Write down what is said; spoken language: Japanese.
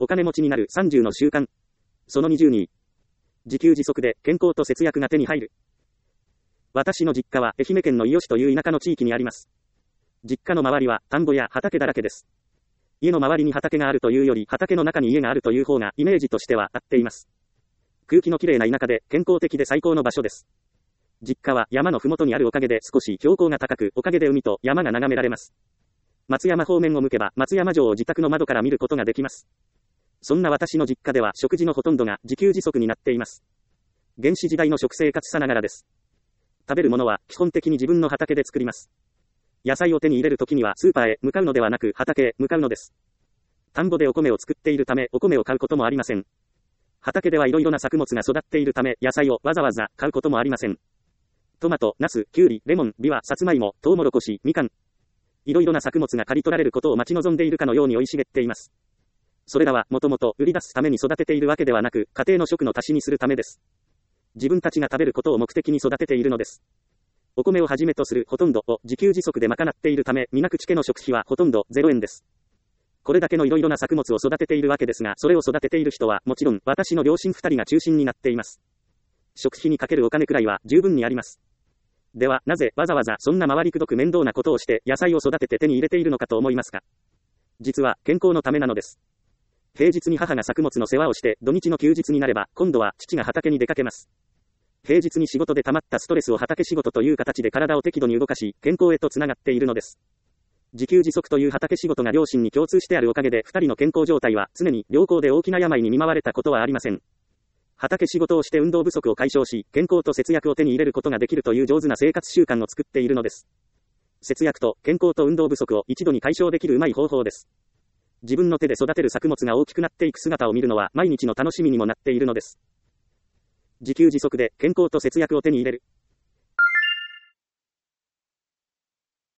お金持ちになる30の習慣。その22。自給自足で健康と節約が手に入る。私の実家は愛媛県の伊予市という田舎の地域にあります。実家の周りは田んぼや畑だらけです。家の周りに畑があるというより畑の中に家があるという方がイメージとしては合っています。空気のきれいな田舎で健康的で最高の場所です。実家は山のふもとにあるおかげで少し標高が高く、おかげで海と山が眺められます。松山方面を向けば松山城を自宅の窓から見ることができます。そんな私の実家では食事のほとんどが自給自足になっています。原始時代の食生活さながらです。食べるものは基本的に自分の畑で作ります。野菜を手に入れるときにはスーパーへ向かうのではなく畑へ向かうのです。田んぼでお米を作っているためお米を買うこともありません。畑ではいろいろな作物が育っているため野菜をわざわざ買うこともありません。トマト、ナス、キュウリ、レモン、ビワ、サツマイモ、トウモロコシ、みかん。いろいろな作物が刈り取られることを待ち望んでいるかのように生い茂っています。それらはもともと売り出すために育てているわけではなく、家庭の食の足しにするためです。自分たちが食べることを目的に育てているのです。お米をはじめとするほとんどを自給自足で賄っているため、皆口家の食費はほとんど0円です。これだけのいろいろな作物を育てているわけですが、それを育てている人はもちろん私の両親2人が中心になっています。食費にかけるお金くらいは十分にあります。では、なぜわざわざそんな回りくどく面倒なことをして野菜を育てて手に入れているのかと思いますか？実は健康のためなのです。平日に母が作物の世話をして、土日の休日になれば、今度は父が畑に出かけます。平日に仕事で溜まったストレスを畑仕事という形で体を適度に動かし、健康へとつながっているのです。自給自足という畑仕事が両親に共通してあるおかげで、2人の健康状態は常に良好で大きな病に見舞われたことはありません。畑仕事をして運動不足を解消し、健康と節約を手に入れることができるという上手な生活習慣を作っているのです。節約と健康と運動不足を一度に解消できるうまい方法です。自分の手で育てる作物が大きくなっていく姿を見るのは毎日の楽しみにもなっているのです。自給自足で健康と節約を手に入れる。